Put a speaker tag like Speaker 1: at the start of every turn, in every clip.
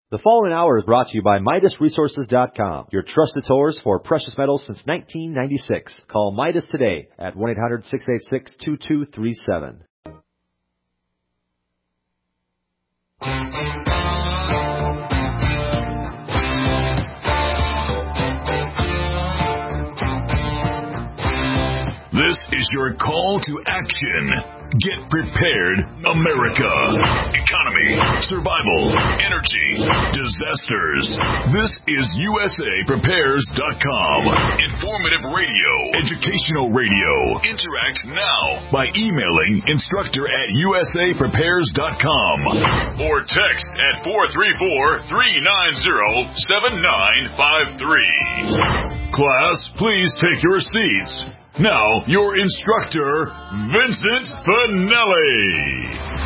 Speaker 1: The following hour is brought to you by MidasResources.com, your trusted source for precious metals since 1996. Call Midas today at 1-800-686-2237.
Speaker 2: This is your call to action. Get prepared, America. Economy, survival, energy, disasters. This is USAPrepares.com. Informative radio, educational radio. Interact now by emailing instructor@USAPrepares.com or text at 434-390-7953. Class, please take your seats. Now, your instructor, Vincent Finelli.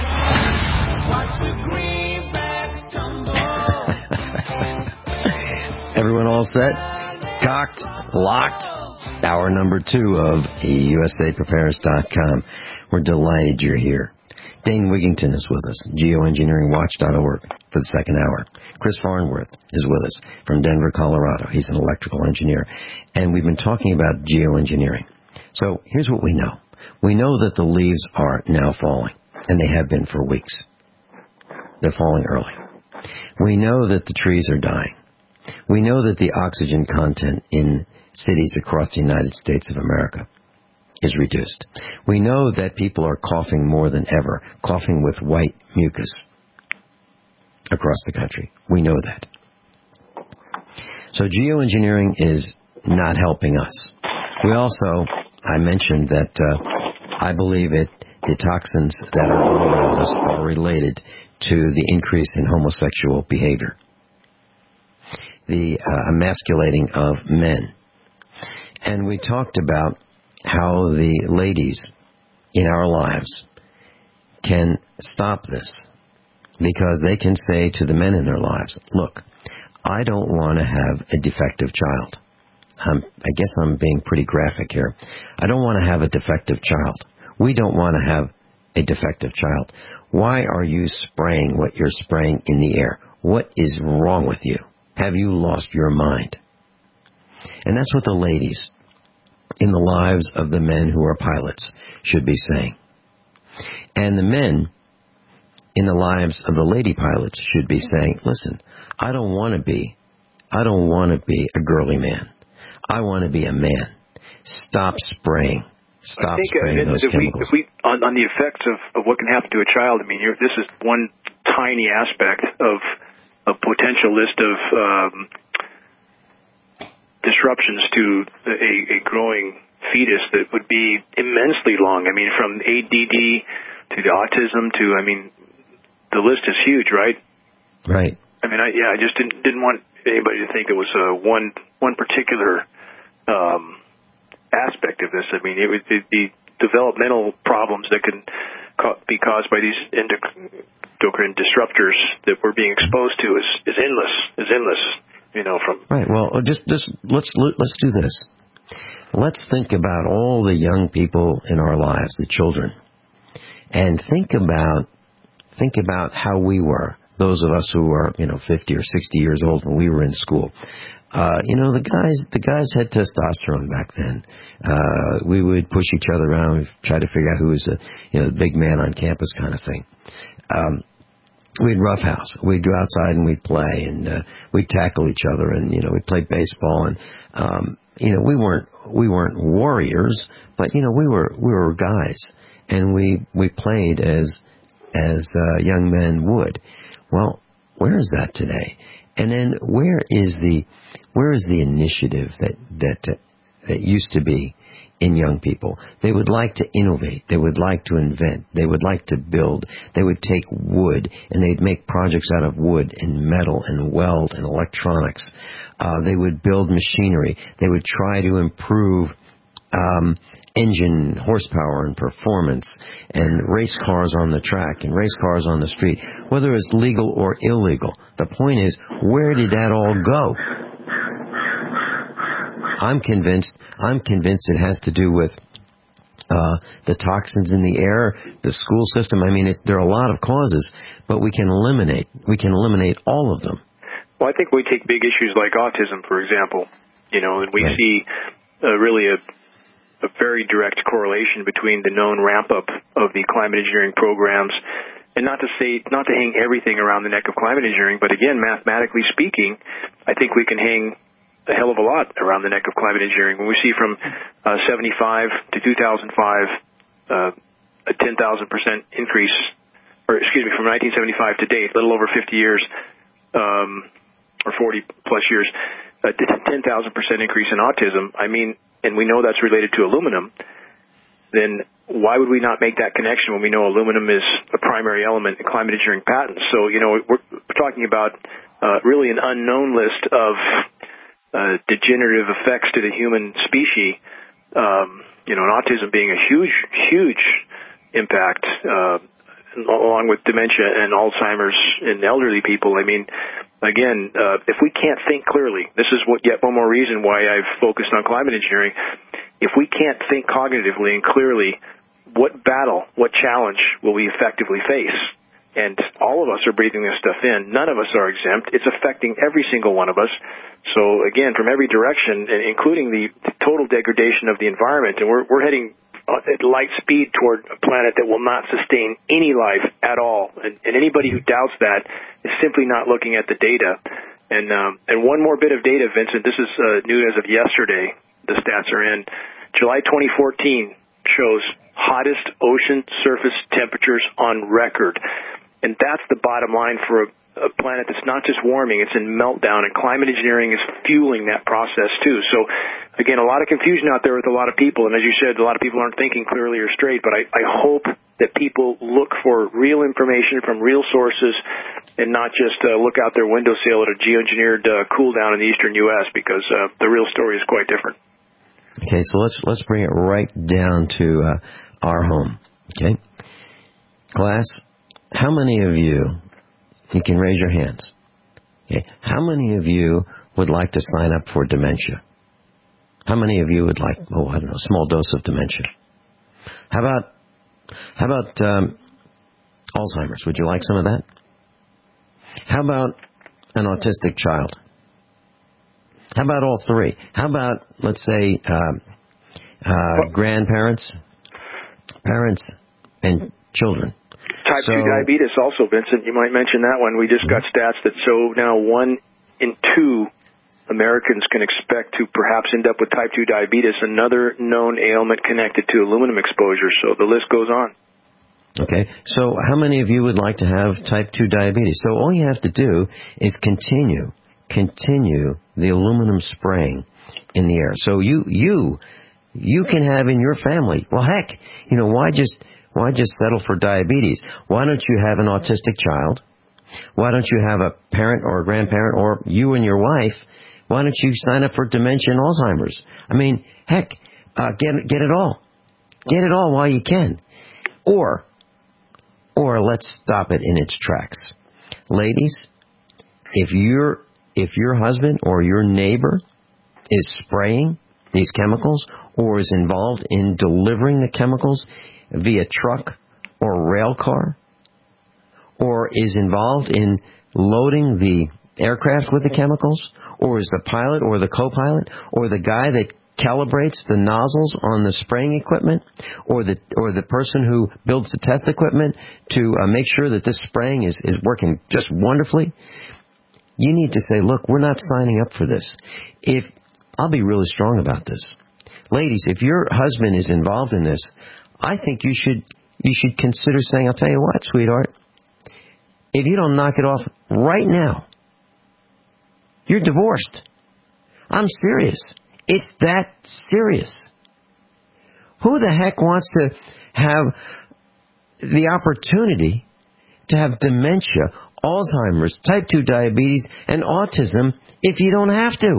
Speaker 3: Everyone all set? Cocked? Locked? Hour number 2 of USAPrepares.com. We're delighted you're here. Dane Wigington is with us, geoengineeringwatch.org, for the second hour. Chris Farnworth is with us from Denver, Colorado. He's an electrical engineer. And we've been talking about geoengineering. So here's what we know. We know that the leaves are now falling, and they have been for weeks. They're falling early. We know that the trees are dying. We know that the oxygen content in cities across the United States of America is reduced. We know that people are coughing more than ever, coughing with white mucus across the country. We know that. So geoengineering is not helping us. We also, I mentioned that I believe the toxins that are all around us are related to the increase in homosexual behavior, the emasculating of men. And we talked about how the ladies in our lives can stop this, because they can say to the men in their lives, look, I don't want to have a defective child. I guess I'm being pretty graphic here. I don't want to have a defective child. We don't want to have a defective child. Why are you spraying what you're spraying in the air? What is wrong with you? Have you lost your mind? And that's what the ladies in the lives of the men who are pilots should be saying. And the men in the lives of the lady pilots should be saying, listen, I don't want to be a girly man. I want to be a man. Stop spraying. Stop spraying those chemicals.
Speaker 4: On the effects of what can happen to a child, I mean, this is one tiny aspect of a potential list of disruptions to a growing fetus that would be immensely long. I mean, from ADD to the autism to, I mean, the list is huge, right?
Speaker 3: Right.
Speaker 4: I mean, I just didn't want anybody to think it was one particular aspect of this. I mean, it would be developmental problems that can be caused by these endocrine disruptors that we're being exposed to is endless. You know, from
Speaker 3: right. Well, just let's do this. Let's think about all the young people in our lives, the children, and think about how we were. Those of us who are 50 or 60 years old when we were in school. The guys had testosterone back then. We would push each other around. We'd try to figure out who was the big man on campus kind of thing. We'd roughhouse. We'd go outside and we'd play, and we'd tackle each other, and we'd play baseball, and we weren't warriors, but we were guys, and we played as young men would. Well, where is that today? And then where is the initiative that used to be in young people? They would like to innovate. They would like to invent. They would like to build. They would take wood and they'd make projects out of wood and metal and weld and electronics. They would build machinery. They would try to improve engine horsepower and performance, and race cars on the track and race cars on the street, whether it's legal or illegal. The point is, where did that all go? I'm convinced it has to do with the toxins in the air, the school system. I mean, there are a lot of causes, but we can eliminate all of them.
Speaker 4: Well, I think we take big issues like autism, for example, and we see really a very direct correlation between the known ramp-up of the climate engineering programs, and not to hang everything around the neck of climate engineering, but again, mathematically speaking, I think we can hang a hell of a lot around the neck of climate engineering. When we see from 75 to 2005, a 10,000% increase, from 1975 to date, a little over 50 years, or 40 plus years, a 10,000% increase in autism. I mean, and we know that's related to aluminum. Then why would we not make that connection when we know aluminum is a primary element in climate engineering patents? So, we're talking about really an unknown list of degenerative effects to the human species, and autism being a huge impact, along with dementia and Alzheimer's in elderly people. I mean, again, if we can't think clearly, this is yet one more reason why I've focused on climate engineering. If we can't think cognitively and clearly, what battle, what challenge will we effectively face? And all of us are breathing this stuff in. None of us are exempt. It's affecting every single one of us. So, again, from every direction, including the total degradation of the environment, and we're heading at light speed toward a planet that will not sustain any life at all. And anybody who doubts that is simply not looking at the data. And one more bit of data, Vincent. This is new as of yesterday. The stats are in. July 2014 shows hottest ocean surface temperatures on record. And that's the bottom line for a planet that's not just warming, it's in meltdown, and climate engineering is fueling that process too. So, again, a lot of confusion out there with a lot of people, and as you said, a lot of people aren't thinking clearly or straight, but I hope that people look for real information from real sources and not just look out their windowsill at a geoengineered cool down in the eastern U.S., because the real story is quite different.
Speaker 3: Okay, so let's bring it right down to our home, okay? Class, how many of you can raise your hands, okay, how many of you would like to sign up for dementia? How many of you would like, a small dose of dementia? How about Alzheimer's? Would you like some of that? How about an autistic child? How about all three? How about, let's say, grandparents, parents, and children?
Speaker 4: Type 2 diabetes also, Vincent. You might mention that one. We just got stats that show now 1 in 2 Americans can expect to perhaps end up with type 2 diabetes, another known ailment connected to aluminum exposure. So the list goes on.
Speaker 3: Okay, so how many of you would like to have type 2 diabetes? So all you have to do is continue the aluminum spraying in the air. So you can have in your family, well, heck, why just settle for diabetes? Why don't you have an autistic child? Why don't you have a parent or a grandparent, or you and your wife? Why don't you sign up for dementia and Alzheimer's? I mean, heck, get it all. Get it all while you can. Or let's stop it in its tracks. Ladies, if your husband or your neighbor is spraying these chemicals or is involved in delivering the chemicals via truck or rail car, or is involved in loading the aircraft with the chemicals, or is the pilot or the co-pilot or the guy that calibrates the nozzles on the spraying equipment, or the person who builds the test equipment to make sure that this spraying is working just wonderfully, you need to say, look, we're not signing up for this. I'll be really strong about this. Ladies, if your husband is involved in this, I think you should consider saying, I'll tell you what, sweetheart, if you don't knock it off right now, you're divorced. I'm serious. It's that serious. Who the heck wants to have the opportunity to have dementia, Alzheimer's, type 2 diabetes, and autism if you don't have to?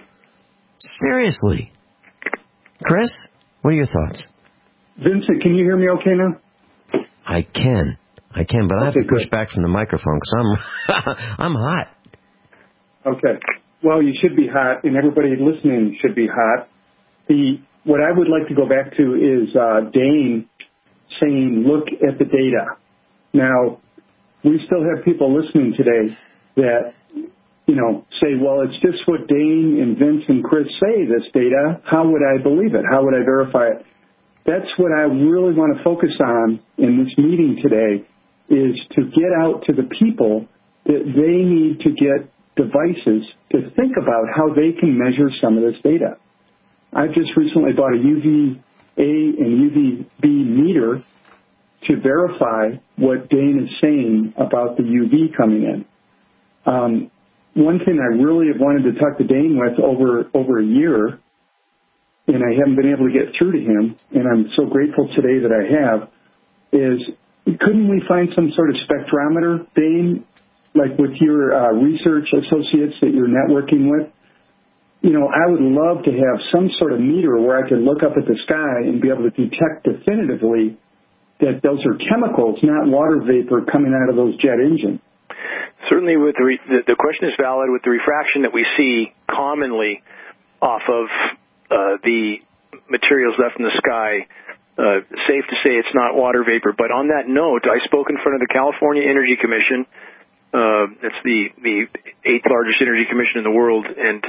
Speaker 3: Seriously. Chris, what are your thoughts?
Speaker 5: Vincent, can you hear me okay now?
Speaker 3: I can, but I have to push back from the microphone because I'm hot.
Speaker 5: Okay. Well, you should be hot, and everybody listening should be hot. What I would like to go back to is Dane saying, look at the data. Now, we still have people listening today that, say, well, it's just what Dane and Vince and Chris say, this data. How would I believe it? How would I verify it? That's what I really want to focus on in this meeting today, is to get out to the people that they need to get devices to think about how they can measure some of this data. I've just recently bought a UVA and UVB meter to verify what Dane is saying about the UV coming in. One thing I really have wanted to talk to Dane with over a year, and I haven't been able to get through to him, and I'm so grateful today that I have, is couldn't we find some sort of spectrometer, Dane, like with your research associates that you're networking with? I would love to have some sort of meter where I could look up at the sky and be able to detect definitively that those are chemicals, not water vapor coming out of those jet engines.
Speaker 4: Certainly, with the question is valid. With the refraction that we see commonly off of the materials left in the sky, safe to say it's not water vapor. But on that note, I spoke in front of the California Energy Commission. It's the 8th largest energy commission in the world, and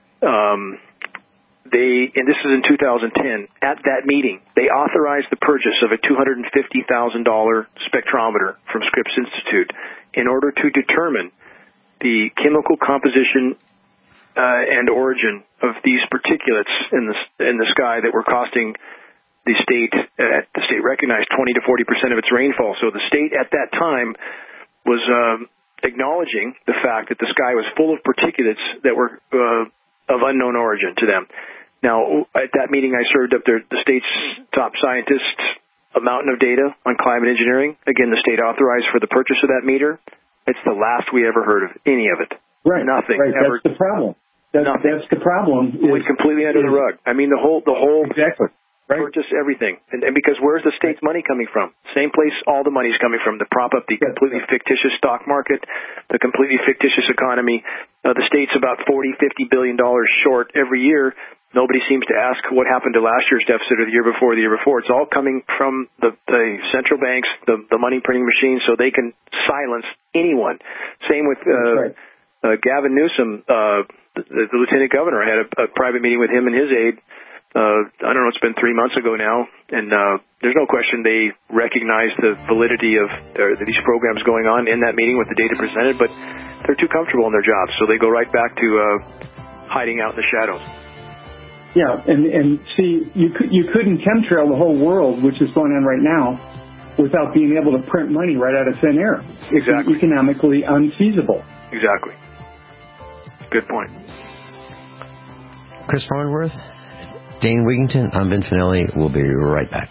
Speaker 4: this is in 2010. At that meeting, they authorized the purchase of a $250,000 spectrometer from Scripps Institute in order to determine the chemical composition and origin of these particulates in the sky that were costing the state recognized 20 to 40% of its rainfall. So the state at that time was acknowledging the fact that the sky was full of particulates that were of unknown origin to them. Now, at that meeting, I served up the state's top scientists a mountain of data on climate engineering. Again, the state authorized for the purchase of that meter. It's the last we ever heard of any of it.
Speaker 5: Right.
Speaker 4: Nothing.
Speaker 5: Right.
Speaker 4: Ever.
Speaker 5: That's the problem. That's the problem.
Speaker 4: It went completely under the rug. I mean, the whole
Speaker 5: exactly. Right.
Speaker 4: Purchase everything. And because where's the state's money coming from? Same place all the money's coming from, to prop up the completely fictitious stock market, the completely fictitious economy. The state's about $40, $50 billion short every year. Nobody seems to ask what happened to last year's deficit or the year before. It's all coming from the central banks, the money printing machines, so they can silence anyone. Same with Gavin Newsom, the lieutenant governor. I had a private meeting with him and his aide. I don't know, it's been 3 months ago now, and there's no question they recognize the validity of these programs going on in that meeting with the data presented, but they're too comfortable in their jobs, so they go right back to hiding out in the shadows.
Speaker 5: Yeah, and see, you couldn't chemtrail the whole world, which is going on right now, without being able to print money right out of thin air.
Speaker 4: Exactly.
Speaker 5: It's economically unfeasible.
Speaker 4: Exactly. Good point.
Speaker 3: Chris Farnworth, Dane Wigington, I'm Vince Finelli. We'll be right back.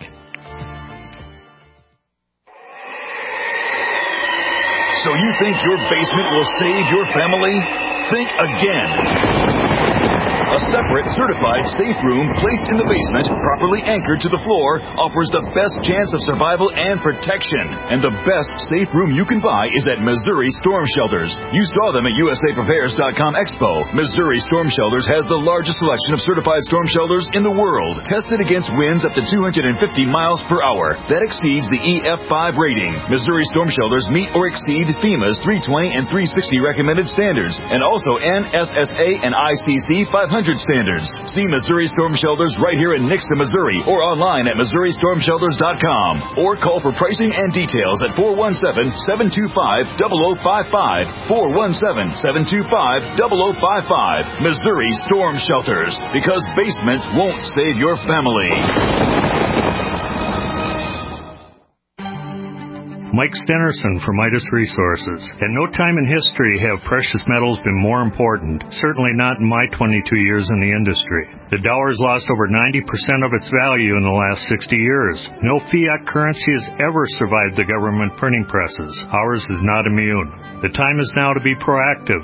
Speaker 2: So you think your basement will save your family? Think again. A separate, certified safe room placed in the basement, properly anchored to the floor, offers the best chance of survival and protection. And the best safe room you can buy is at Missouri Storm Shelters. You saw them at USAPrepares.com Expo. Missouri Storm Shelters has the largest selection of certified storm shelters in the world, tested against winds up to 250 miles per hour. That exceeds the EF5 rating. Missouri Storm Shelters meet or exceed FEMA's 320 and 360 recommended standards, and also NSSA and ICC 500 standards. See Missouri Storm Shelters right here in Nixa, Missouri, or online at MissouriStormShelters.com. Or call for pricing and details at 417-725-0055. 417-725-0055. Missouri Storm Shelters. Because basements won't save your family.
Speaker 6: Mike Stenerson from Midas Resources. At no time in history have precious metals been more important, certainly not in my 22 years in the industry. The dollar has lost over 90% of its value in the last 60 years. No fiat currency has ever survived the government printing presses. Ours is not immune. The time is now to be proactive.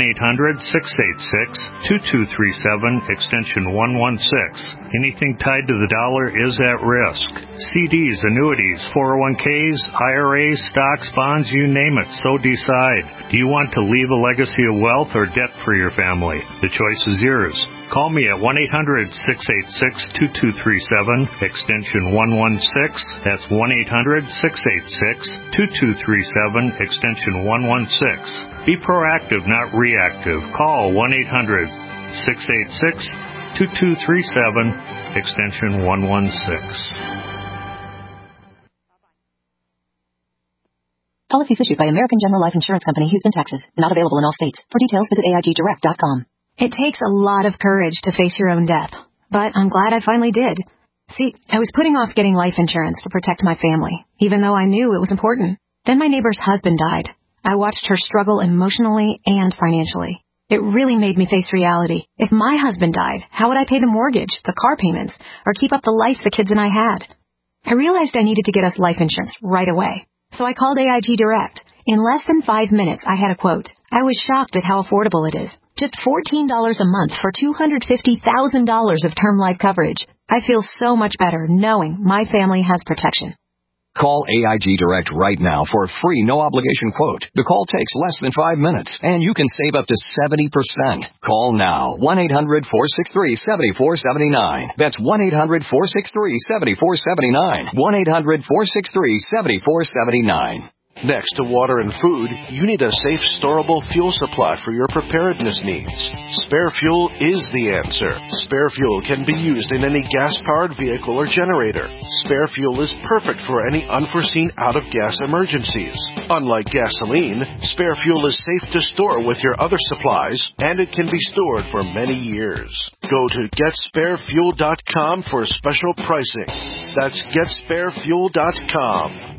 Speaker 6: 1-800-686-2237, extension 116. Anything tied to the dollar is at risk. CDs, annuities, 401ks, IRAs, stocks, bonds, you name it, so decide. Do you want to leave a legacy of wealth or debt for your family? The choice is yours. Call me at 1-800-686-2237, extension 116. That's 1-800-686-2237, extension 116. Be proactive, not reactive. Call 1-800-686-2237, extension 116.
Speaker 7: Policies issued by American General Life Insurance Company, Houston, Texas. Not available in all states. For details, visit AIGdirect.com.
Speaker 8: It takes a lot of courage to face your own death, but I'm glad I finally did. See, I was putting off getting life insurance to protect my family, even though I knew it was important. Then my neighbor's husband died. I watched her struggle emotionally and financially. It really made me face reality. If my husband died, how would I pay the mortgage, the car payments, or keep up the life the kids and I had? I realized I needed to get us life insurance right away. So I called AIG Direct. In less than 5 minutes, I had a quote. I was shocked at how affordable it is. Just $14 a month for $250,000 of term life coverage. I feel so much better knowing my family has protection.
Speaker 9: Call AIG Direct right now for a free, no-obligation quote. The call takes less than 5 minutes, and you can save up to 70%. Call now. 1-800-463-7479. That's 1-800-463-7479. 1-800-463-7479.
Speaker 10: Next to water and food, you need a safe, storable fuel supply for your preparedness needs. Spare Fuel is the answer. Spare Fuel can be used in any gas-powered vehicle or generator. Spare Fuel is perfect for any unforeseen out-of-gas emergencies. Unlike gasoline, Spare Fuel is safe to store with your other supplies, and it can be stored for many years. Go to GetSpareFuel.com for special pricing. That's GetSpareFuel.com.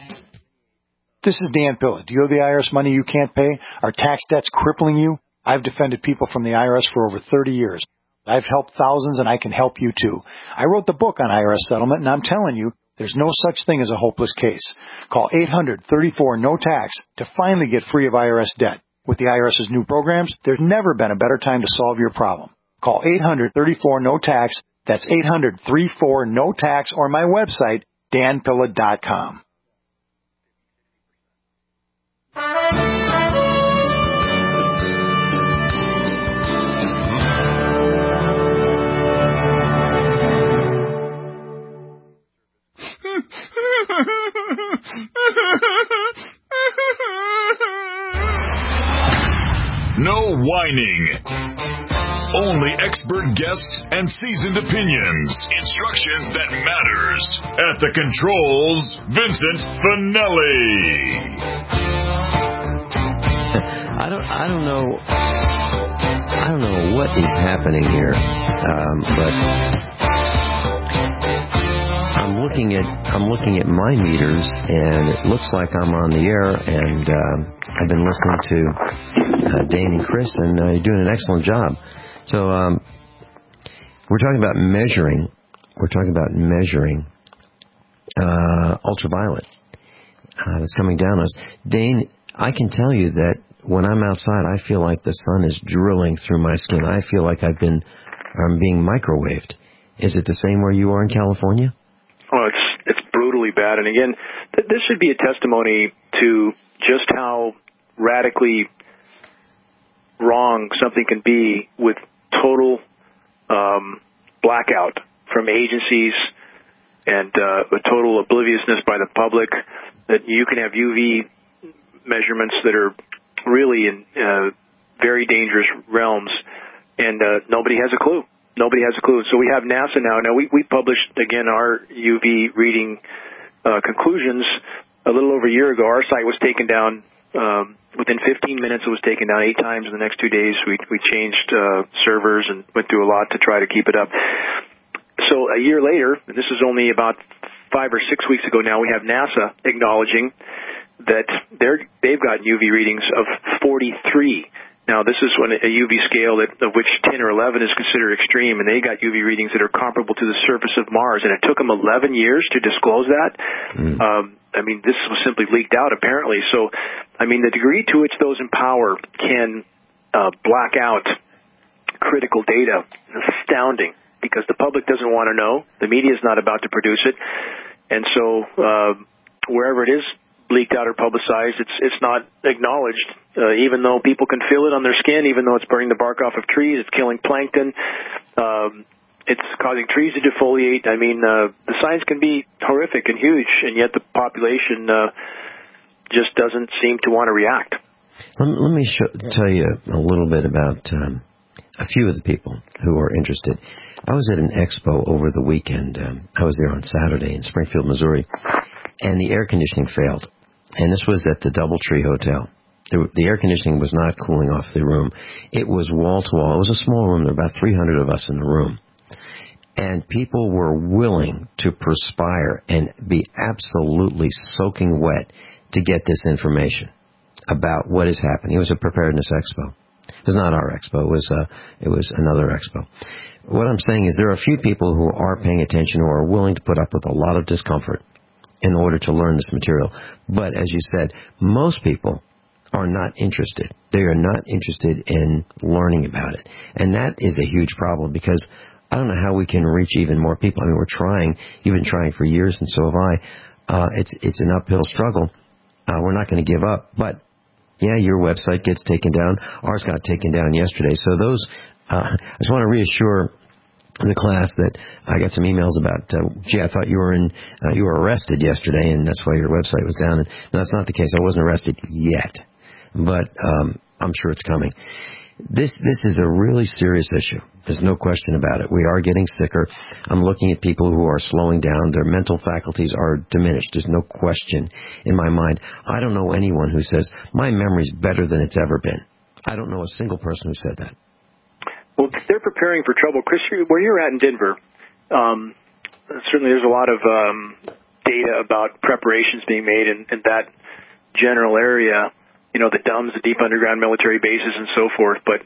Speaker 11: This is Dan Pilla. Do you owe the IRS money you can't pay? Are tax debts crippling you? I've defended people from the IRS for over 30 years. I've helped thousands, and I can help you too. I wrote the book on IRS settlement, and I'm telling you, there's no such thing as a hopeless case. Call 800-34-NO-TAX to finally get free of IRS debt. With the IRS's new programs, there's never been a better time to solve your problem. Call 800-34-NO-TAX. That's 800-34-NO-TAX, or my website, danpilla.com.
Speaker 2: No whining. Only expert guests and seasoned opinions. Instruction that matters. At the controls, Vincent Finelli.
Speaker 3: I don't know what is happening here, but I'm looking at my meters, and it looks like I'm on the air, and I've been listening to Dane and Chris, and you're doing an excellent job. So we're talking about measuring. We're talking about measuring ultraviolet that's coming down on us. Dane, I can tell you that when I'm outside, I feel like the sun is drilling through my skin. I feel like I'm being microwaved. Is it the same where you are in California?
Speaker 4: Oh, it's brutally bad. And again, this should be a testimony to just how radically wrong something can be with total blackout from agencies and a total obliviousness by the public, that you can have UV measurements that are really in very dangerous realms, and nobody has a clue. Nobody has a clue. So we have NASA now. Now, we published, again, our UV reading conclusions a little over a year ago. Our site was taken down. Within 15 minutes, it was taken down 8 times in the next 2 days. We changed servers and went through a lot to try to keep it up. So a year later, and this is only about 5 or 6 weeks ago now, we have NASA acknowledging that they've got UV readings of 43. Now, this is when a UV scale of which 10 or 11 is considered extreme, and they got UV readings that are comparable to the surface of Mars. And it took them 11 years to disclose that. I mean, this was simply leaked out, apparently. So, I mean, the degree to which those in power can black out critical data is astounding, because the public doesn't want to know. The media is not about to produce it. And so wherever it is leaked out or publicized, it's not acknowledged, even though people can feel it on their skin, even though it's burning the bark off of trees, it's killing plankton, it's causing trees to defoliate. I mean, the signs can be horrific and huge, and yet the population just doesn't seem to want to react.
Speaker 3: Let me tell you a little bit about a few of the people who are interested. I was at an expo over the weekend. I was there on Saturday in Springfield, Missouri, and the air conditioning failed. And this was at the Doubletree Hotel. The air conditioning was not cooling off the room. It was wall-to-wall. It was a small room. There were about 300 of us in the room. And people were willing to perspire and be absolutely soaking wet to get this information about what is happening. It was a preparedness expo. It was not our expo. It was another expo. What I'm saying is there are a few people who are paying attention, who are willing to put up with a lot of discomfort in order to learn this material. But as you said, most people are not interested. They are not interested in learning about it. And that is a huge problem, because I don't know how we can reach even more people. I mean, we're trying. You've been trying for years, and so have I. It's an uphill struggle. We're not going to give up. But, yeah, your website gets taken down. Ours got taken down yesterday. So those, I just want to reassure the class that I got some emails about, I thought you were arrested yesterday, and that's why your website was down. And no, that's not the case. I wasn't arrested yet. But I'm sure it's coming. This is a really serious issue. There's no question about it. We are getting sicker. I'm looking at people who are slowing down. Their mental faculties are diminished. There's no question in my mind. I don't know anyone who says, my memory's better than it's ever been. I don't know a single person who said that.
Speaker 4: Well, they're preparing for trouble. Chris, where you're at in Denver, certainly there's a lot of data about preparations being made in that general area. You know, the DUMBs, the deep underground military bases, and so forth. But,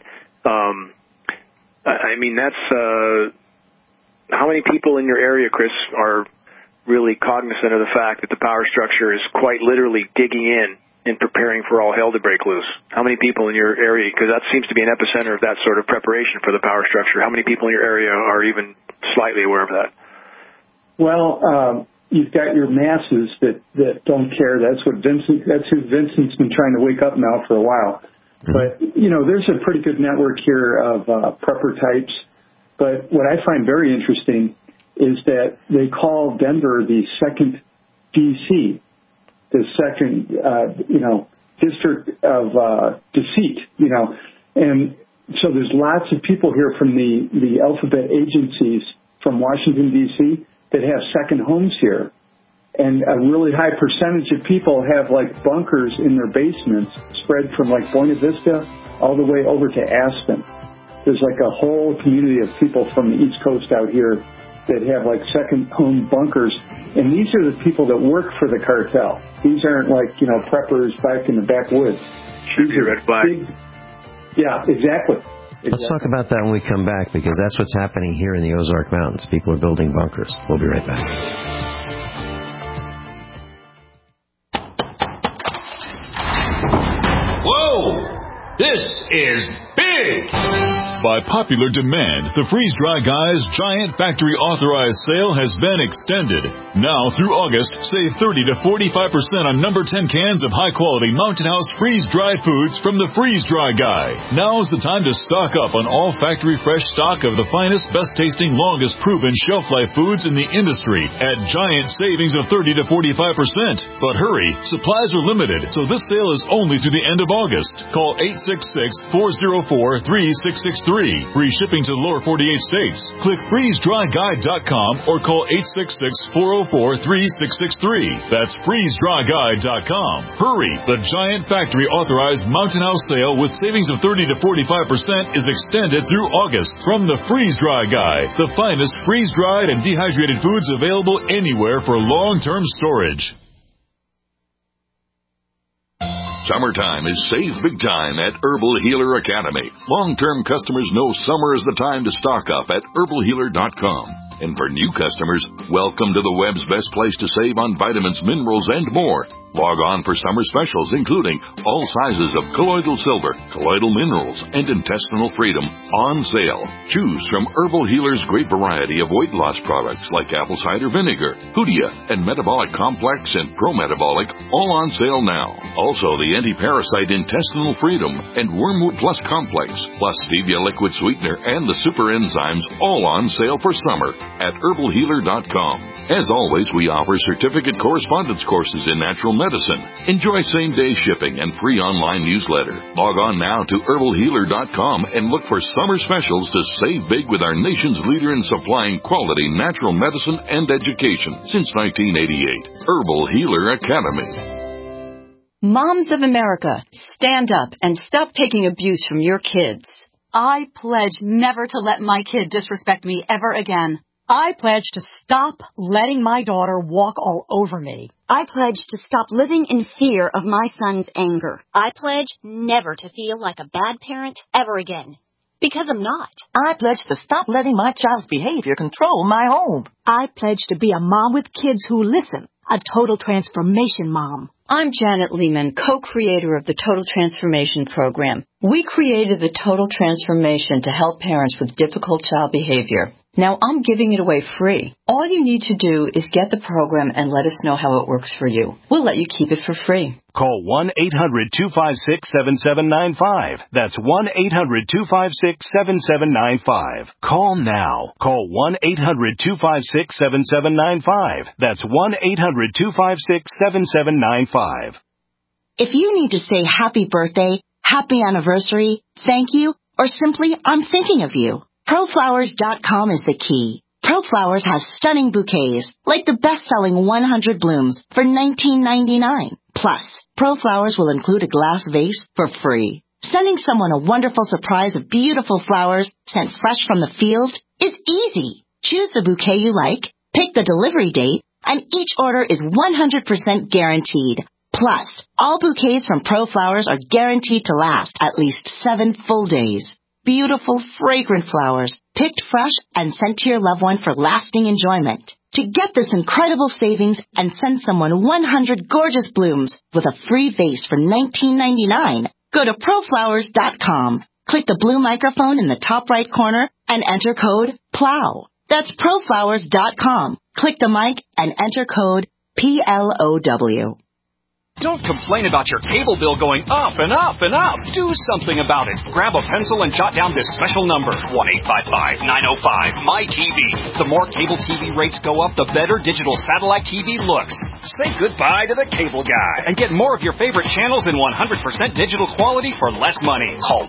Speaker 4: I mean, that's how many people in your area, Chris, are really cognizant of the fact that the power structure is quite literally digging in preparing for all hell to break loose? How many people in your area, because that seems to be an epicenter of that sort of preparation for the power structure, how many people in your area are even slightly aware of that?
Speaker 5: Well, you've got your masses that don't care. That's who Vincent's been trying to wake up now for a while. But, you know, there's a pretty good network here of prepper types. But what I find very interesting is that they call Denver the second D.C., the second, district of deceit, And so there's lots of people here from the alphabet agencies from Washington, D.C., that have second homes here. And a really high percentage of people have, like, bunkers in their basements spread from, like, Buena Vista all the way over to Aspen. There's, like, a whole community of people from the East Coast out here that have, like, second home bunkers. And these are the people that work for the cartel. These aren't, like, preppers back in the backwoods.
Speaker 4: Should be a red flag.
Speaker 5: Yeah, exactly.
Speaker 3: Let's talk about that when we come back, because that's what's happening here in the Ozark Mountains. People are building bunkers. We'll be right back.
Speaker 2: Whoa! This is big! By popular demand, the Freeze Dry Guys Giant Factory Authorized Sale has been extended. Now through August, save 30 to 45% on number 10 cans of high-quality Mountain House freeze-dried foods from the Freeze Dry Guy. Now's the time to stock up on all factory fresh stock of the finest, best-tasting, longest-proven shelf-life foods in the industry at giant savings of 30 to 45%. But hurry, supplies are limited, so this sale is only through the end of August. Call 866-404-3663. Free shipping to the lower 48 states. Click freezedryguide.com or call 866-404-3663. That's freezedryguide.com. Hurry! The Giant Factory Authorized Mountain House Sale with savings of 30 to 45% is extended through August from the Freeze Dry Guy, the finest freeze-dried and dehydrated foods available anywhere for long-term storage. Summertime is save big time at Herbal Healer Academy. Long-term customers know summer is the time to stock up at herbalhealer.com. And for new customers, welcome to the web's best place to save on vitamins, minerals, and more. Log on for summer specials, including all sizes of colloidal silver, colloidal minerals, and intestinal freedom on sale. Choose from Herbal Healer's great variety of weight loss products like apple cider vinegar, Hoodia, and Metabolic Complex and Pro-Metabolic, all on sale now. Also, the anti-parasite intestinal freedom and Wormwood Plus Complex, plus Stevia liquid sweetener and the super enzymes, all on sale for summer at herbalhealer.com. As always, we offer certificate correspondence courses in natural medicine
Speaker 12: medicine. Enjoy same-day shipping and free online newsletter. Log on now to herbalhealer.com and look for summer specials to save big with our nation's leader in supplying quality natural medicine and education since 1988. Herbal Healer Academy.
Speaker 13: Moms of America, stand up and stop taking abuse from your kids.
Speaker 14: I pledge never to let my kid disrespect me ever again.
Speaker 15: I pledge to stop letting my daughter walk all over me.
Speaker 16: I pledge to stop living in fear of my son's anger.
Speaker 17: I pledge never to feel like a bad parent ever again. Because I'm not.
Speaker 18: I pledge to stop letting my child's behavior control my home.
Speaker 15: I pledge to be a mom with kids who listen. A total transformation mom.
Speaker 13: I'm Janet Lehman, co-creator of the Total Transformation Program. We created the Total Transformation to help parents with difficult child behavior. Now I'm giving it away free. All you need to do is get the program and let us know how it works for you. We'll let you keep it for free.
Speaker 19: Call 1-800-256-7795. That's 1-800-256-7795. Call now. Call 1-800-256-7795. That's 1-800-256-7795.
Speaker 18: If you need to say happy birthday, happy anniversary, thank you, or simply I'm thinking of you, ProFlowers.com is the key. ProFlowers has stunning bouquets, like the best-selling 100 blooms for $19.99. Plus, ProFlowers will include a glass vase for free. Sending someone a wonderful surprise of beautiful flowers sent fresh from the field is easy. Choose the bouquet you like, pick the delivery date, and each order is 100% guaranteed. Plus, all bouquets from ProFlowers are guaranteed to last at least 7 full days. Beautiful, fragrant flowers, picked fresh and sent to your loved one for lasting enjoyment. To get this incredible savings and send someone 100 gorgeous blooms with a free vase for $19.99, go to ProFlowers.com. Click the blue microphone in the top right corner and enter code PLOW. That's ProFlowers.com. Click the mic and enter code PLOW.
Speaker 20: Don't complain about your cable bill going up and up and up. Do something about it. Grab a pencil and jot down this special number, 1-855-905-MY-TV. The more cable TV rates go up, the better digital satellite TV looks. Say goodbye to the cable guy and get more of your favorite channels in 100% digital quality for less money. Call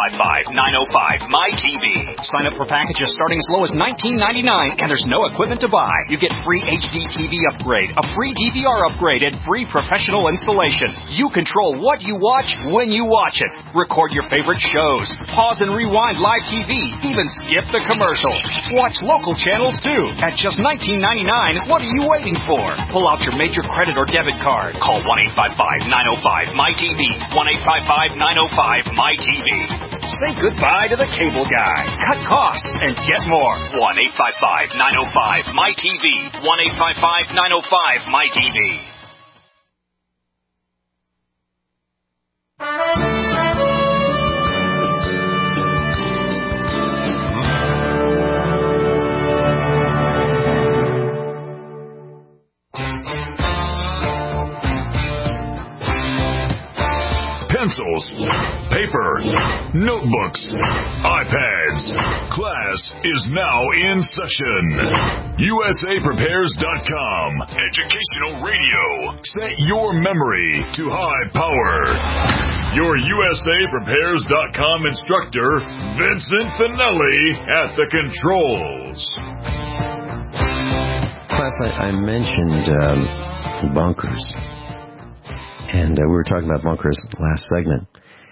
Speaker 20: 1-855-905-MY-TV. Sign up for packages starting as low as $19.99, and there's no equipment to buy. You get free HD TV upgrade, a free DVR upgrade, and free professional installation. You control what you watch when you watch it. Record your favorite shows. Pause and rewind live TV. Even skip the commercials. Watch local channels too. At just $19.99, what are you waiting for? Pull out your major credit or debit card. Call 1-855-905-MY-TV. 1-855-905-MY-TV. Say goodbye to the cable guy. Cut costs and get more. 1-855-905-MY-TV. 1-855-905-MY-TV.
Speaker 2: Pencils, paper, notebooks, iPads. Class is now in session. USAPrepares.com. Educational radio. Set your memory to high power. Your USAPrepares.com instructor, Vincent Finelli, at the controls.
Speaker 3: Class, I mentioned bunkers. And we were talking about bunkers last segment.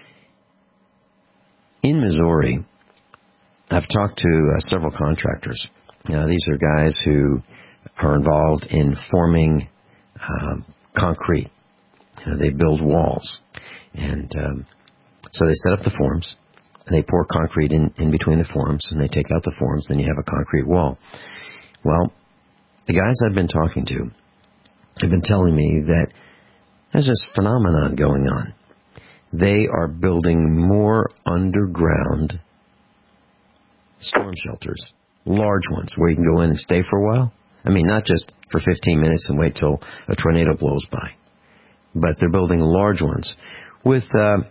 Speaker 3: In Missouri, I've talked to several contractors. Now, these are guys who are involved in forming concrete. They build walls. And so they set up the forms, and they pour concrete in between the forms, and they take out the forms, and you have a concrete wall. Well, the guys I've been talking to have been telling me that there's this phenomenon going on. They are building more underground storm shelters, large ones, where you can go in and stay for a while. I mean, not just for 15 minutes and wait till a tornado blows by, but they're building large ones with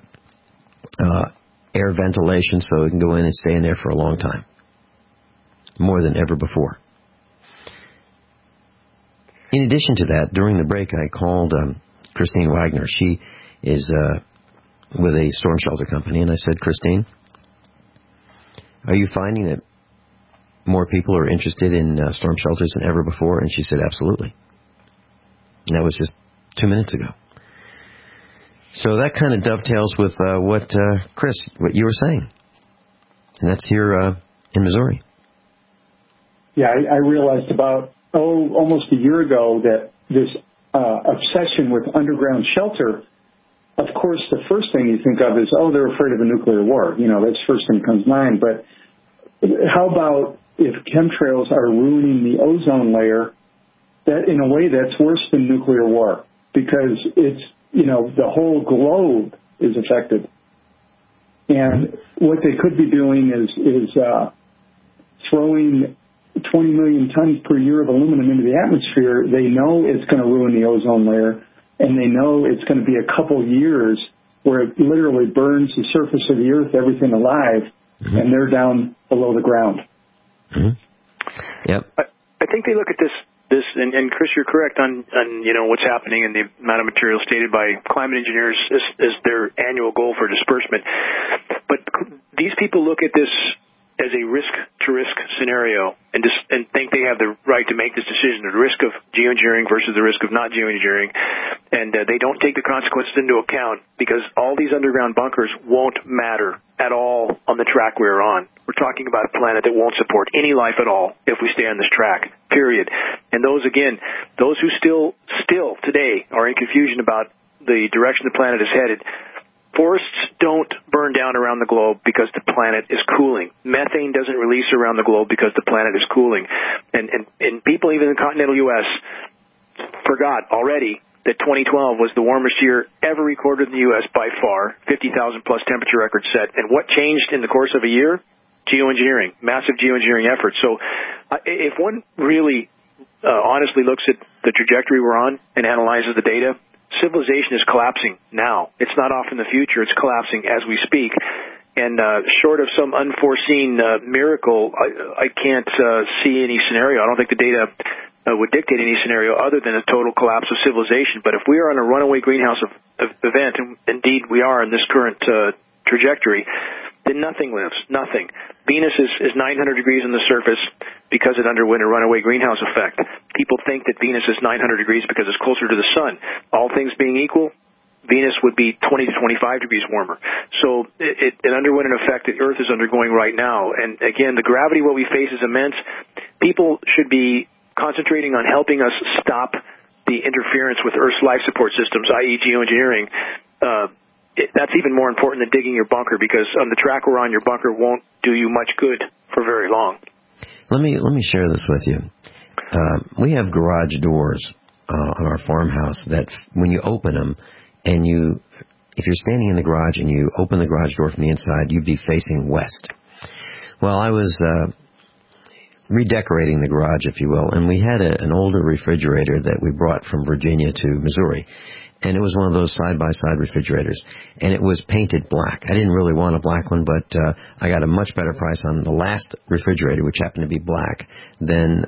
Speaker 3: air ventilation so you can go in and stay in there for a long time, more than ever before. In addition to that, during the break, I called Christine Wagner. She is with a storm shelter company. And I said, Christine, are you finding that more people are interested in storm shelters than ever before? And she said, absolutely. And that was just 2 minutes ago. So that kind of dovetails with Chris, what you were saying. And that's here in Missouri.
Speaker 5: Yeah, I realized about, almost a year ago that this obsession with underground shelter, of course, the first thing you think of is, they're afraid of a nuclear war. You know, that's the first thing that comes to mind. But how about if chemtrails are ruining the ozone layer? That, in a way, that's worse than nuclear war because it's, the whole globe is affected. And what they could be doing is throwing 20 million tons per year of aluminum into the atmosphere. They know it's going to ruin the ozone layer, and they know it's going to be a couple years where it literally burns the surface of the earth, everything alive, and they're down below the ground.
Speaker 3: Yep.
Speaker 4: I think they look at this, and Chris, you're correct on what's happening and the amount of material stated by climate engineers as their annual goal for disbursement. But these people look at this as a risk-to-risk scenario and think they have the right to make this decision, the risk of geoengineering versus the risk of not geoengineering, and they don't take the consequences into account because all these underground bunkers won't matter at all on the track we're on. We're talking about a planet that won't support any life at all if we stay on this track, period. And those who still today are in confusion about the direction the planet is headed, forests don't burn down around the globe because the planet is cooling. Methane doesn't release around the globe because the planet is cooling. And people even in the continental U.S. forgot already that 2012 was the warmest year ever recorded in the U.S. by far, 50,000-plus temperature record set. And what changed in the course of a year? Geoengineering, massive geoengineering efforts. So if one really honestly looks at the trajectory we're on and analyzes the data, civilization is collapsing now. It's not off in the future. It's collapsing as we speak. And short of some unforeseen miracle, I can't see any scenario. I don't think the data would dictate any scenario other than a total collapse of civilization. But if we are on a runaway greenhouse event, and indeed we are in this current trajectory, then nothing lives. Nothing. Venus is 900 degrees on the surface because it underwent a runaway greenhouse effect. People think that Venus is 900 degrees because it's closer to the sun. All things being equal, Venus would be 20 to 25 degrees warmer. So it underwent an effect that Earth is undergoing right now. And again, the gravity what we face is immense. People should be concentrating on helping us stop the interference with Earth's life support systems, i.e. geoengineering. That's even more important than digging your bunker because on the track we're on, your bunker won't do you much good for very long.
Speaker 3: Let me share this with you. We have garage doors on our farmhouse that when you open them and if you're standing in the garage and you open the garage door from the inside, you'd be facing west. Well, I was redecorating the garage, if you will, and we had an older refrigerator that we brought from Virginia to Missouri. And it was one of those side-by-side refrigerators. And it was painted black. I didn't really want a black one, but I got a much better price on the last refrigerator, which happened to be black, than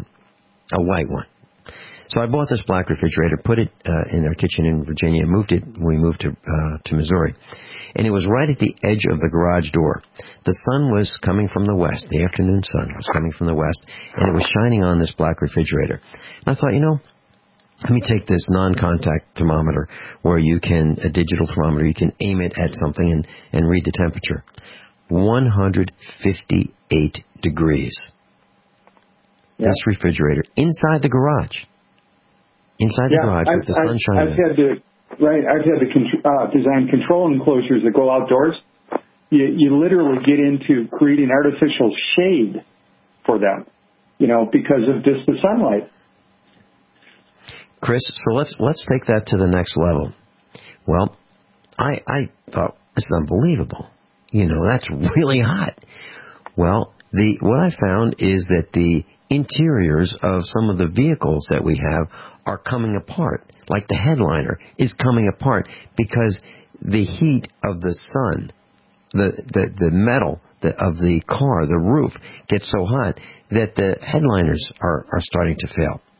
Speaker 3: a white one. So I bought this black refrigerator, put it in our kitchen in Virginia, and moved it when we moved to Missouri. And it was right at the edge of the garage door. The sun was coming from the west. The afternoon sun was coming from the west, and it was shining on this black refrigerator. And I thought, let me take this non-contact thermometer where a digital thermometer, you can aim it at something and read the temperature. 158 degrees. Yep. This refrigerator inside the garage. Inside the garage with the sun shining.
Speaker 5: I've had to design control enclosures that go outdoors. You literally get into creating artificial shade for them, because of just the sunlight.
Speaker 3: Chris, so let's take that to the next level. Well, I thought, this is unbelievable. That's really hot. Well, what I found is that the interiors of some of the vehicles that we have are coming apart. Like the headliner is coming apart because the heat of the sun, the metal of the car, the roof, gets so hot that the headliners are starting to fail.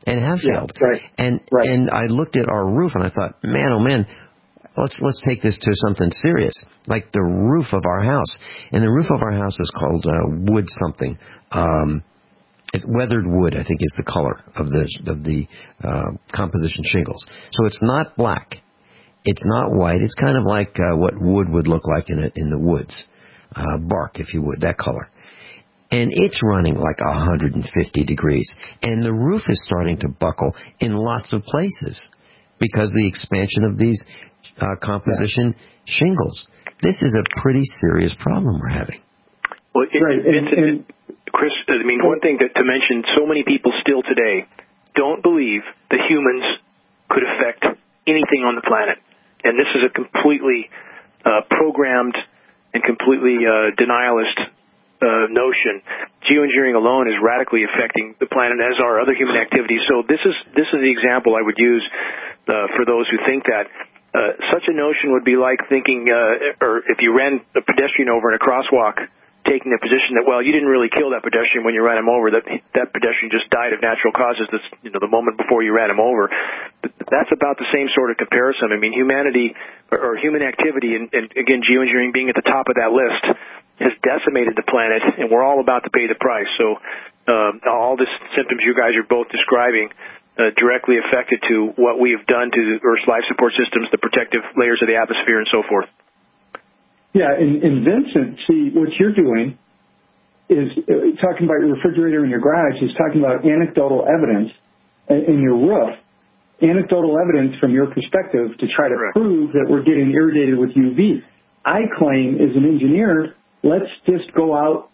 Speaker 3: and have failed.
Speaker 5: Right.
Speaker 3: And I looked at our roof and I thought, man, oh man, let's take this to something serious, like the roof of our house. And the roof of our house is called wood something. It's weathered wood, I think, is the color of the composition shingles. So it's not black. It's not white. It's kind of like what wood would look like in the woods. Bark, if you would, that color. And it's running like 150 degrees. And the roof is starting to buckle in lots of places because of the expansion of these composition shingles. This is a pretty serious problem we're having.
Speaker 4: Well, Chris, I mean, one thing to mention, so many people still today don't believe that humans could affect anything on the planet. And this is a completely programmed and completely denialist notion. Geoengineering alone is radically affecting the planet, as are other human activities. So this is the example I would use for those who think that. Such a notion would be like thinking, or if you ran a pedestrian over in a crosswalk, taking the position that, well, you didn't really kill that pedestrian when you ran him over, that pedestrian just died of natural causes the moment before you ran him over. That's about the same sort of comparison. I mean, humanity or human activity, and again, geoengineering being at the top of that list, has decimated the planet, and we're all about to pay the price. So all the symptoms you guys are both describing directly affected to what we have done to Earth's life support systems, the protective layers of the atmosphere, and so forth.
Speaker 5: Yeah, and Vincent, see, what you're doing is talking about your refrigerator in your garage is talking about anecdotal evidence in your roof, anecdotal evidence from your perspective to try to prove that we're getting irradiated with UV. I claim, as an engineer, let's just go out,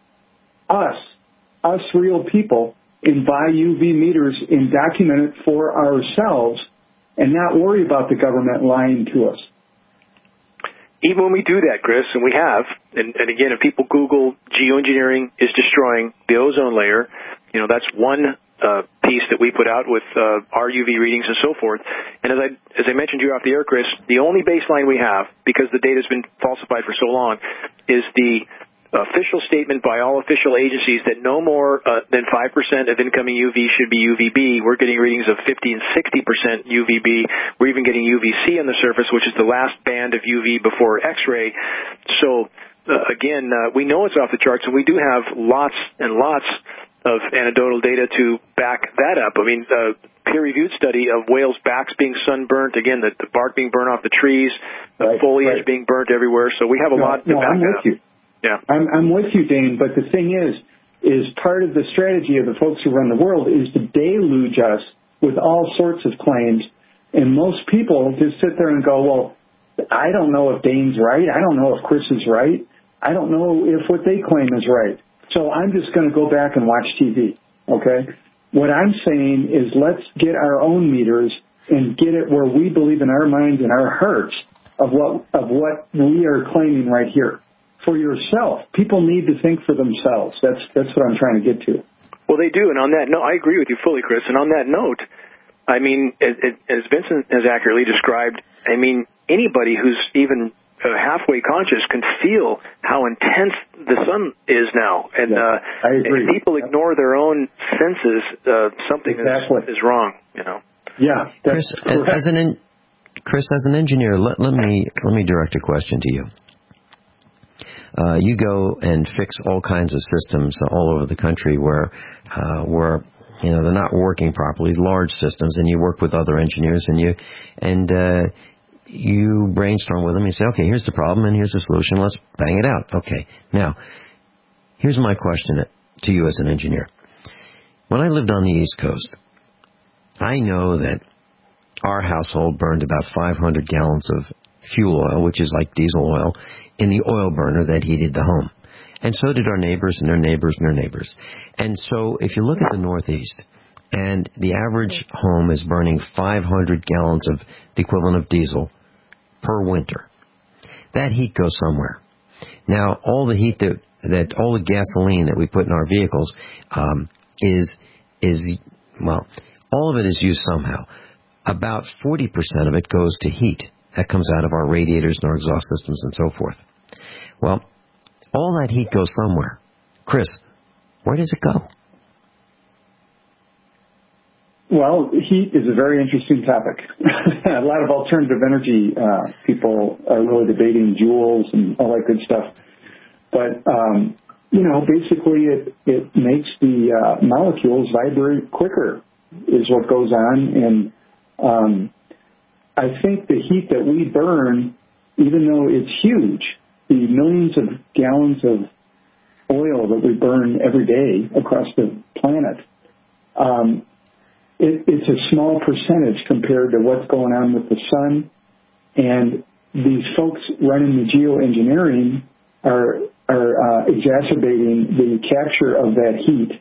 Speaker 5: us real people, and buy UV meters and document it for ourselves and not worry about the government lying to us.
Speaker 4: Even when we do that, Chris, and we have, and again, if people Google geoengineering is destroying the ozone layer, that's one piece that we put out with our UV readings and so forth. And as I mentioned to you off the air, Chris, the only baseline we have, because the data's been falsified for so long, is the official statement by all official agencies that no more than 5% of incoming UV should be UVB. We're getting readings of 50 and 60% UVB. We're even getting UVC on the surface, which is the last band of UV before X-ray. So, again, we know it's off the charts, and we do have lots and lots of anecdotal data to back that up. I mean, peer-reviewed study of whales' backs being sunburnt, again, the bark being burnt off the trees, the foliage being burnt everywhere. So we have a lot to back that up.
Speaker 5: You.
Speaker 4: Yeah,
Speaker 5: I'm with you, Dane, but the thing is part of the strategy of the folks who run the world is to deluge us with all sorts of claims, and most people just sit there and go, well, I don't know if Dane's right, I don't know if Chris is right, I don't know if what they claim is right, so I'm just going to go back and watch TV, okay? What I'm saying is let's get our own meters and get it where we believe in our minds and our hearts of what we are claiming right here. For yourself. People need to think for themselves. That's what I'm trying to get to.
Speaker 4: Well, they do, and on that note, I agree with you fully, Chris. And on that note, I mean, as Vincent has accurately described, I mean, anybody who's even halfway conscious can feel how intense the sun is now. And
Speaker 5: I agree.
Speaker 4: If people ignore their own senses, something is wrong.
Speaker 5: Yeah,
Speaker 3: Chris, as an engineer, let me direct a question to you. You go and fix all kinds of systems all over the country where they're not working properly, large systems, and you work with other engineers and you brainstorm with them. You say, okay, here's the problem and here's the solution. Let's bang it out. Okay. Now, here's my question to you as an engineer. When I lived on the East Coast, I know that our household burned about 500 gallons of fuel oil, which is like diesel oil, in the oil burner that heated the home. And so did our neighbors and their neighbors and their neighbors. And so if you look at the Northeast, and the average home is burning 500 gallons of the equivalent of diesel per winter, that heat goes somewhere. Now, all the heat that all the gasoline that we put in our vehicles all of it is used somehow. About 40% of it goes to heat. That comes out of our radiators and our exhaust systems and so forth. Well, all that heat goes somewhere. Chris, where does it go?
Speaker 5: Well, heat is a very interesting topic. A lot of alternative energy people are really debating joules and all that good stuff. But, basically it makes the molecules vibrate quicker is what goes on. And I think the heat that we burn, even though it's huge, the millions of gallons of oil that we burn every day across the planet, it's a small percentage compared to what's going on with the sun. And these folks running the geoengineering are exacerbating the capture of that heat,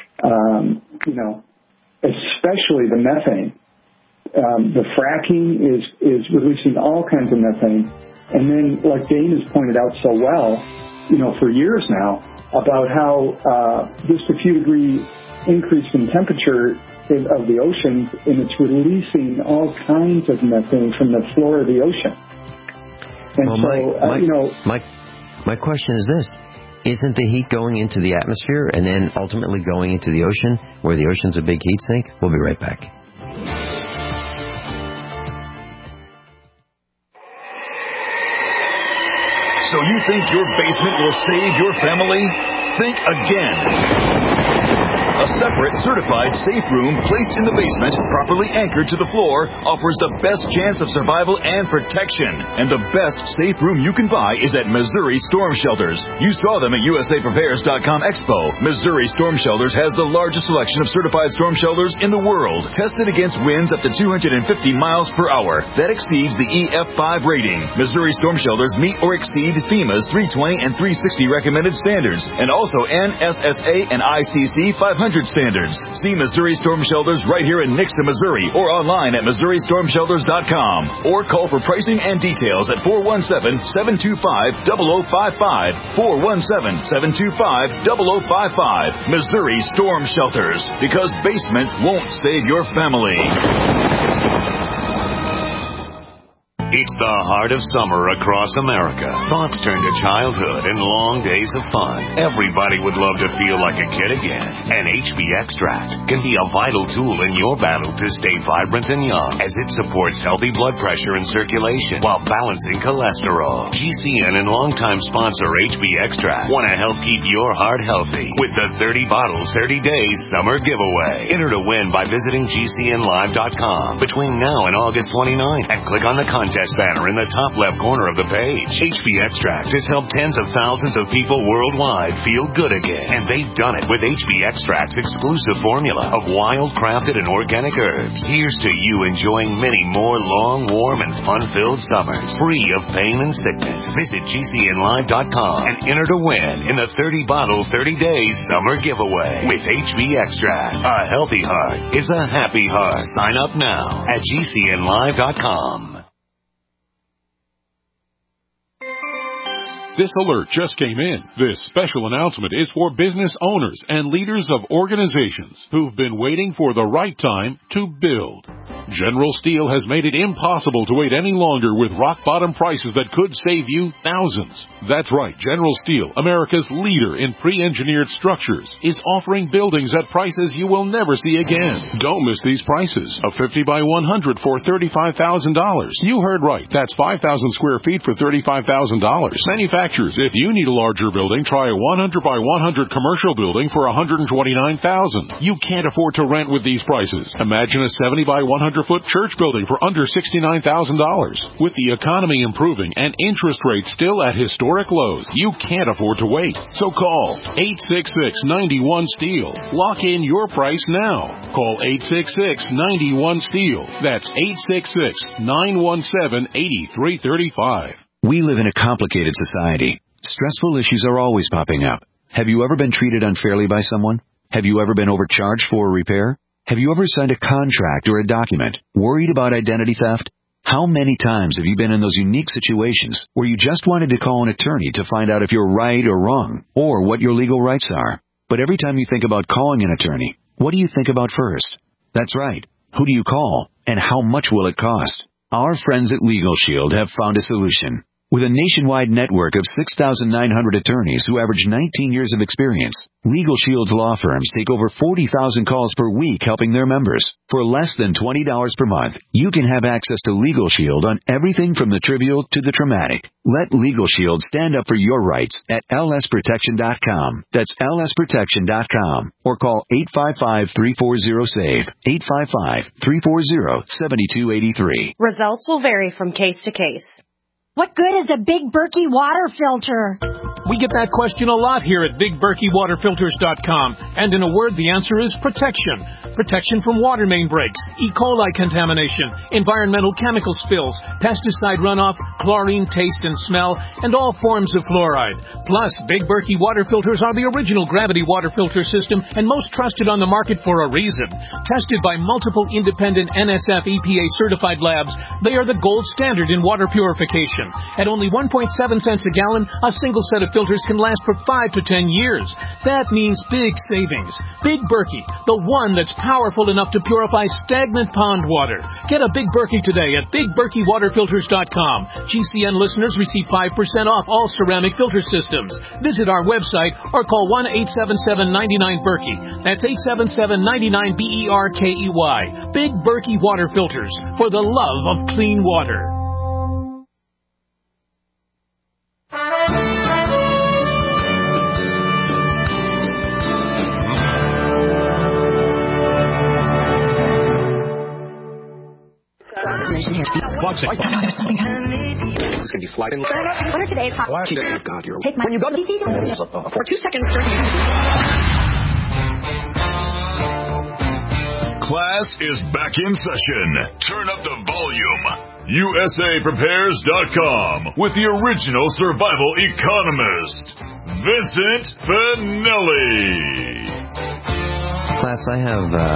Speaker 5: especially the methane. The fracking is releasing all kinds of methane. And then, like Dane has pointed out so well, for years now, about how just a few degree increase in temperature of the oceans, and it's releasing all kinds of methane from the floor of the ocean. And
Speaker 3: my question is this. Isn't the heat going into the atmosphere and then ultimately going into the ocean, where the ocean's a big heat sink? We'll be right back.
Speaker 2: So you think your basement will save your family? Think again. A separate, certified safe room placed in the basement, properly anchored to the floor, offers the best chance of survival and protection. And the best safe room you can buy is at Missouri Storm Shelters. You saw them at USAPrepares.com Expo. Missouri Storm Shelters has the largest selection of certified storm shelters in the world, tested against winds up to 250 miles per hour. That exceeds the EF5 rating. Missouri Storm Shelters meet or exceed FEMA's 320 and 360 recommended standards, and also NSSA and ICC 500 standards. See Missouri Storm Shelters right here in Nixon, Missouri, or online at MissouriStormShelters.com. Or call for pricing and details at 417-725-0055. 417-725-0055. Missouri Storm Shelters. Because basements won't save your family.
Speaker 21: It's the heart of summer across America. Thoughts turn to childhood and long days of fun. Everybody would love to feel like a kid again. And HB Extract can be a vital tool in your battle to stay vibrant and young, as it supports healthy blood pressure and circulation while balancing cholesterol. GCN and longtime sponsor HB Extract want to help keep your heart healthy with the 30 bottles, 30 days summer giveaway. Enter to win by visiting GCNlive.com between now and August 29th and click on the contest banner in the top left corner of the page. HB Extract has helped tens of thousands of people worldwide feel good again, and they've done it with HB Extract's exclusive formula of wild, crafted, and organic herbs. Here's to you enjoying many more long, warm, and fun-filled summers, free of pain and sickness. Visit GCNlive.com and enter to win in the 30-bottle, 30 days summer giveaway with HB Extract. A healthy heart is a happy heart. Sign up now at GCNlive.com.
Speaker 22: This alert just came in. This special announcement is for business owners and leaders of organizations who've been waiting for the right time to build. General Steel has made it impossible to wait any longer with rock-bottom prices that could save you thousands. That's right, General Steel, America's leader in pre-engineered structures, is offering buildings at prices you will never see again. Don't miss these prices. A 50 by 100 for $35,000. You heard right. That's 5,000 square feet for $35,000. Manufacturers, if you need a larger building, try a 100 by 100 commercial building for $129,000. You can't afford to rent with these prices. Imagine a 70 by 100 foot church building for under $69,000. With the economy improving and interest rates still at historic lows, you can't afford to wait. So call 866-91-STEEL. Lock in your price now. Call 866-91-STEEL. That's 866-917-8335.
Speaker 23: We live in a complicated society. Stressful issues are always popping up. Have you ever been treated unfairly by someone? Have you ever been overcharged for a repair? Have you ever signed a contract or a document worried about identity theft? How many times have you been in those unique situations where you just wanted to call an attorney to find out if you're right or wrong, or what your legal rights are? But every time you think about calling an attorney, what do you think about first? That's right. Who do you call, and how much will it cost? Our friends at Legal Shield have found a solution. With a nationwide network of 6,900 attorneys who average 19 years of experience, Legal Shield's law firms take over 40,000 calls per week helping their members. For less than $20 per month, you can have access to Legal Shield on everything from the trivial to the traumatic. Let Legal Shield stand up for your rights at lsprotection.com. That's lsprotection.com. Or call 855-340-SAVE, 855-340-7283.
Speaker 1: Results will vary from case to case.
Speaker 15: What good is a Big Berkey water filter?
Speaker 6: We get that question a lot here at BigBerkeyWaterFilters.com. And in a word, the answer is protection. Protection from water main breaks, E. coli contamination, environmental chemical spills, pesticide runoff, chlorine taste and smell, and all forms of fluoride. Plus, Big Berkey water filters are the original gravity water filter system and most trusted on the market for a reason. Tested by multiple independent NSF EPA certified labs, they are the gold standard in water purification. At only 1.7 cents a gallon, a single set of filters can last for 5 to 10 years. That means big savings. Big Berkey, the one that's powerful enough to purify stagnant pond water. Get a Big Berkey today at BigBerkeyWaterFilters.com. GCN listeners receive 5% off all ceramic filter systems. Visit our website or call 1-877-99-BERKEY. That's 877-99-BERKEY. Big Berkey Water Filters, for the love of clean water.
Speaker 7: It's going to be sliding.
Speaker 24: What are today's hot?
Speaker 7: Oh, God, you're...
Speaker 24: Take my...
Speaker 7: When you go to...
Speaker 24: For 2 seconds.
Speaker 2: Class is back in session. Turn up the volume. USAPrepares.com with the original survival economist, Vincent Finelli.
Speaker 3: Class, I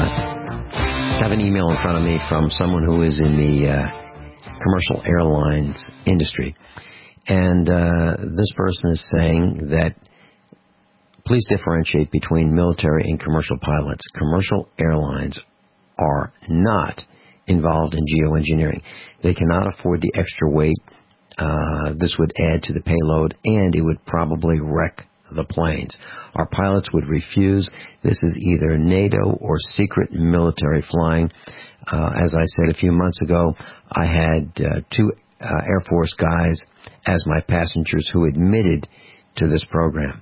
Speaker 3: have an email in front of me from someone who is in the commercial airlines industry. And this person is saying that please differentiate between military and commercial pilots. Commercial airlines are not involved in geoengineering. They cannot afford the extra weight. This would add to the payload, and it would probably wreck the planes. Our pilots would refuse. This is either NATO or secret military flying. As I said a few months ago, I had 2 Air Force guys as my passengers who admitted to this program.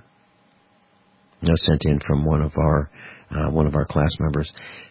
Speaker 3: Sent in from one of our class members.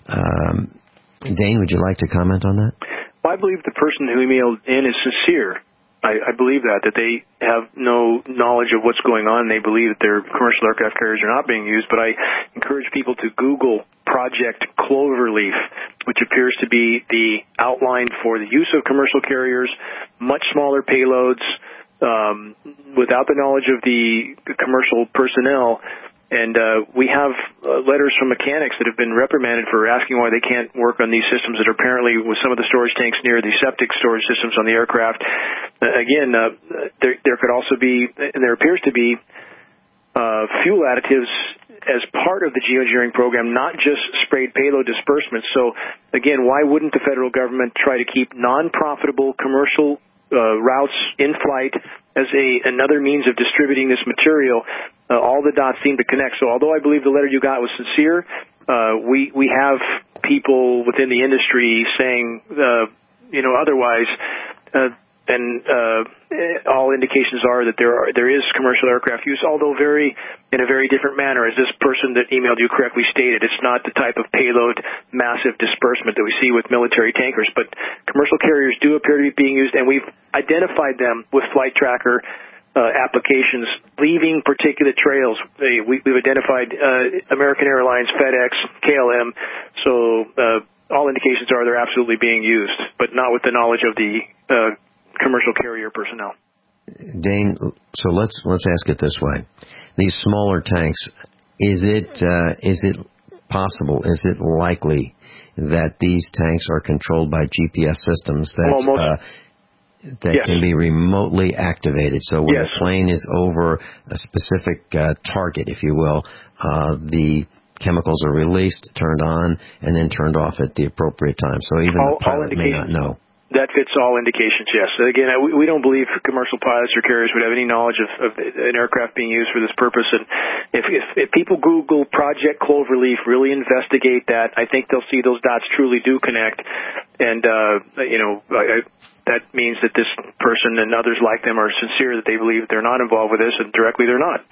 Speaker 3: Dane, would you like to comment on that?
Speaker 4: Well, I believe the person who emailed in is sincere. I believe that they have no knowledge of what's going on. They believe that their commercial aircraft carriers are not being used. But I encourage people to Google Project Cloverleaf, which appears to be the outline for the use of commercial carriers, much smaller payloads, without the knowledge of the commercial personnel. And we have letters from mechanics that have been reprimanded for asking why they can't work on these systems that are apparently with some of the storage tanks near the septic storage systems on the aircraft. Again, there could also be, and there appears to be, fuel additives as part of the geoengineering program, not just sprayed payload disbursement. So, again, why wouldn't the federal government try to keep non-profitable commercial routes in flight as another means of distributing this material? All the dots seem to connect. So although I believe the letter you got was sincere, we have people within the industry saying, otherwise. And all indications are that there is commercial aircraft use, although in a very different manner. As this person that emailed you correctly stated, it's not the type of payload massive disbursement that we see with military tankers. But commercial carriers do appear to be being used, and we've identified them with flight tracker applications, leaving particulate trails. We've identified American Airlines, FedEx, KLM. So all indications are they're absolutely being used, but not with the knowledge of the commercial carrier personnel.
Speaker 3: Dane, so let's ask it this way: these smaller tanks, is it possible? Is it likely that these tanks are controlled by GPS systems that
Speaker 4: yes.
Speaker 3: can be remotely activated? So when
Speaker 4: yes.
Speaker 3: the plane is over a specific target, if you will, the chemicals are released, turned on, and then turned off at the appropriate time. So even the pilot may not know.
Speaker 4: That fits all indications, yes. So again, we don't believe commercial pilots or carriers would have any knowledge of an aircraft being used for this purpose. And if people Google Project Cloverleaf, really investigate that, I think they'll see those dots truly do connect. And, that means that this person and others like them are sincere that they believe they're not involved with this, and directly they're not.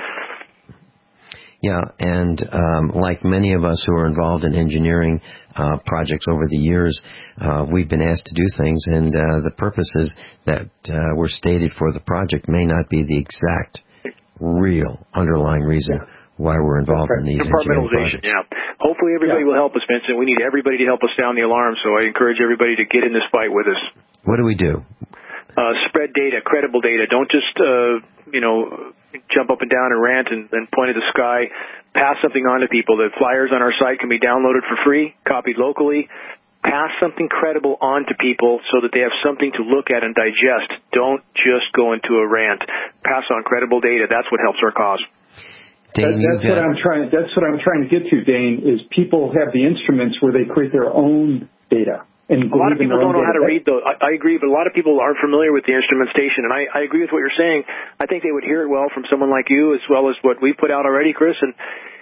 Speaker 3: Yeah, and like many of us who are involved in engineering projects over the years, we've been asked to do things, and the purposes that were stated for the project may not be the exact, real underlying reason why we're involved in these engineering projects.
Speaker 4: Yeah. Hopefully everybody will help us, Vincent. We need everybody to help us sound the alarm, so I encourage everybody to get in this fight with us.
Speaker 3: What do we do?
Speaker 4: Spread data, credible data. Don't just, jump up and down and rant and point at the sky. Pass something on to people. The flyers on our site can be downloaded for free, copied locally. Pass something credible on to people so that they have something to look at and digest. Don't just go into a rant. Pass on credible data. That's what helps our cause.
Speaker 3: Dane,
Speaker 5: that's what I'm trying to get to, Dane, is people have the instruments where they create their own data. And
Speaker 4: a lot of people don't know how to read those. I agree, but a lot of people aren't familiar with the instrumentation, and I agree with what you're saying. I think they would hear it well from someone like you, as well as what we put out already, Chris, and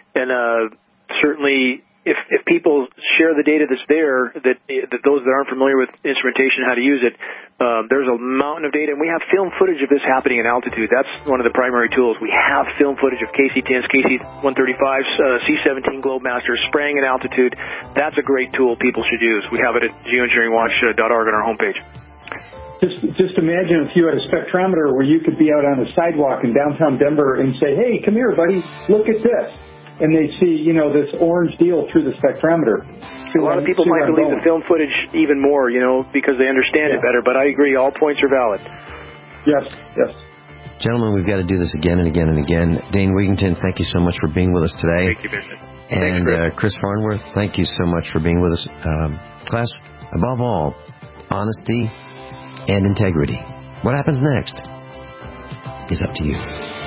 Speaker 4: certainly if people share the data that's there, that those that aren't familiar with instrumentation, how to use it, there's a mountain of data, and we have film footage of this happening in altitude. That's one of the primary tools. We have film footage of KC-10s, KC-135s, C-17 Globemasters spraying at altitude. That's a great tool people should use. We have it at geoengineeringwatch.org on our homepage.
Speaker 5: Just imagine if you had a spectrometer where you could be out on a sidewalk in downtown Denver and say, hey, come here, buddy, look at this. And they see, this orange deal through the spectrometer.
Speaker 4: A lot of people might believe the film footage even more, because they understand it better. But I agree, all points are valid.
Speaker 5: Yes.
Speaker 3: Gentlemen, we've got to do this again and again and again. Dane Wigington, thank you so much for being with us today.
Speaker 4: Thank you, Vincent.
Speaker 3: And Chris Farnworth, thank you so much for being with us. Class, above all, honesty and integrity. What happens next is up to you.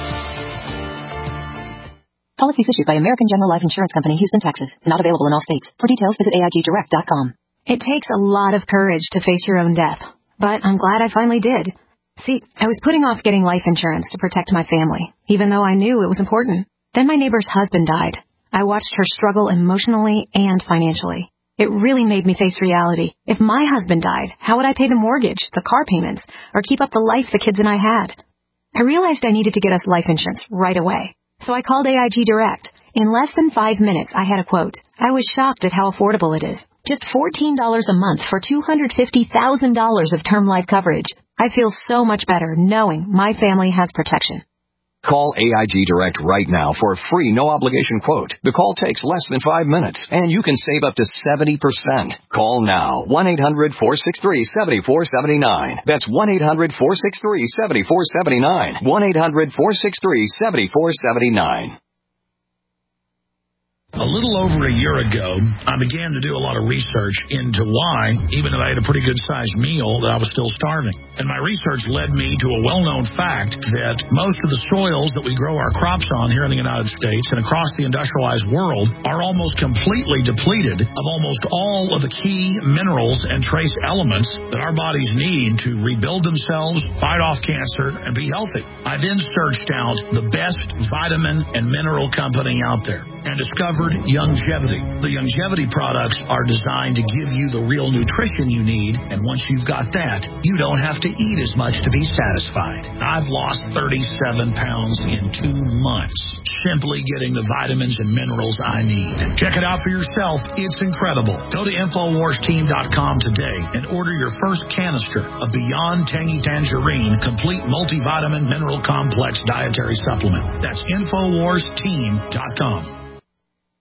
Speaker 8: Policies issued by American General Life Insurance Company, Houston, Texas. Not available in all states. For details, visit AIGdirect.com.
Speaker 15: It takes a lot of courage to face your own death, but I'm glad I finally did. See, I was putting off getting life insurance to protect my family, even though I knew it was important. Then my neighbor's husband died. I watched her struggle emotionally and financially. It really made me face reality. If my husband died, how would I pay the mortgage, the car payments, or keep up the life the kids and I had? I realized I needed to get us life insurance right away. So I called AIG Direct. In less than 5 minutes, I had a quote. I was shocked at how affordable it is. Just $14 a month for $250,000 of term life coverage. I feel so much better knowing my family has protection.
Speaker 20: Call AIG Direct right now for a free, no-obligation quote. The call takes less than 5 minutes, and you can save up to 70%. Call now. 1-800-463-7479. That's 1-800-463-7479. 1-800-463-7479.
Speaker 9: A little over a year ago, I began to do a lot of research into why, even though I had a pretty good-sized meal, that I was still starving. And my research led me to a well-known fact that most of the soils that we grow our crops on here in the United States and across the industrialized world are almost completely depleted of almost all of the key minerals and trace elements that our bodies need to rebuild themselves, fight off cancer, and be healthy. I then searched out the best vitamin and mineral company out there and discovered Youngevity. The Youngevity products are designed to give you the real nutrition you need, and once you've got that, you don't have to eat as much to be satisfied. I've lost 37 pounds in 2 months, simply getting the vitamins and minerals I need. Check it out for yourself. It's incredible. Go to InfoWarsTeam.com today and order your first canister of Beyond Tangy Tangerine Complete Multivitamin Mineral Complex Dietary Supplement. That's InfoWarsTeam.com.